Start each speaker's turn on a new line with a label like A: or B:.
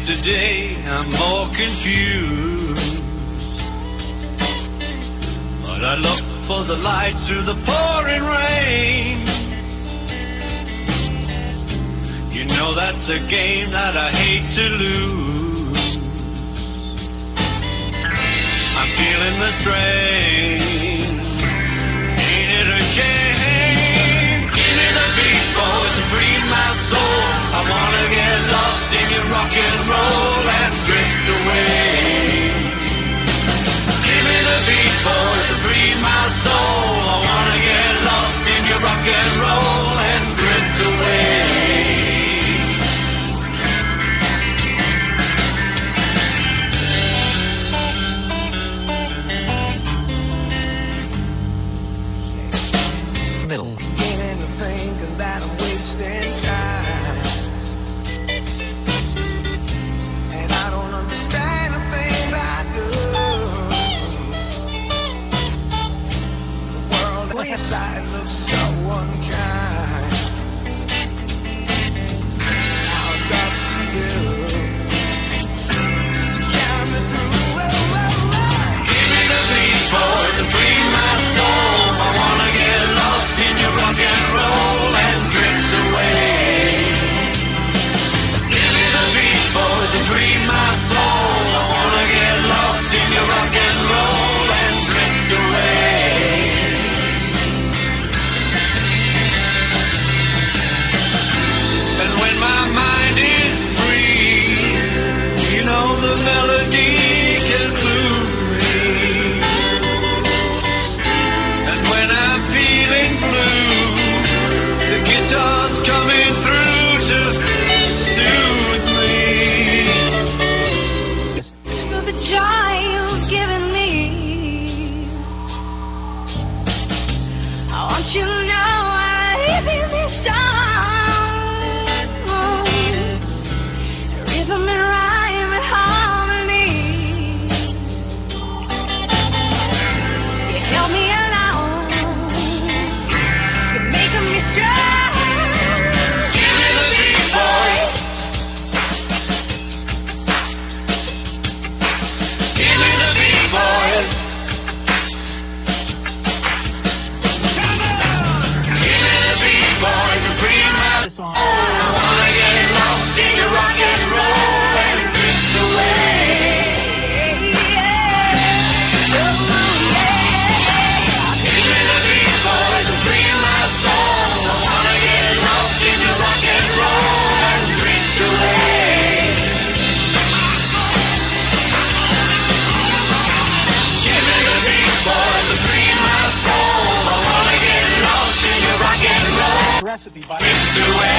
A: Today I'm more confused, but I look for the light through the pouring rain. You know that's a game that I hate to lose. I'm feeling the strain. Ain't it a shame? Give me the beat, boys, and free my soul. I wanna get lost in your rock and roll and drift away. Give me the beat, boys, and free my soul. I wanna get lost in your rock and roll and drift away.
B: Middle.
C: Beginning to think that I'm wasting time, and I don't understand the things I do. The world inside looks so unkind. Now it's up to you. Carry me through.
A: Give me the beat, boys, and free my soul. I wanna get lost in your rock and roll and drift away. Give me the beat, boys, and free my soul. I wanna get lost in your rock and roll and drift away. And when my mind is free, you know the melody can move me. And when I'm feeling blue, the guitar's coming through to soothe me.
D: For the joy you've given me, I want you to know I live in this song. Rhythm and rhyme and harmony. You help me along. You're making me strong.
A: Give me the beat, boys. Give me the beat, boys. Give me the beat, boys, and free my soul. I wanna get lost in your rock and roll and drift away. Give me the beat, boys, and free my soul. I wanna get lost in your rock and roll and drift away. Give me the beat, boys, and free my soul. I wanna get lost in your rock and roll.
B: Recipe by
A: Drift away.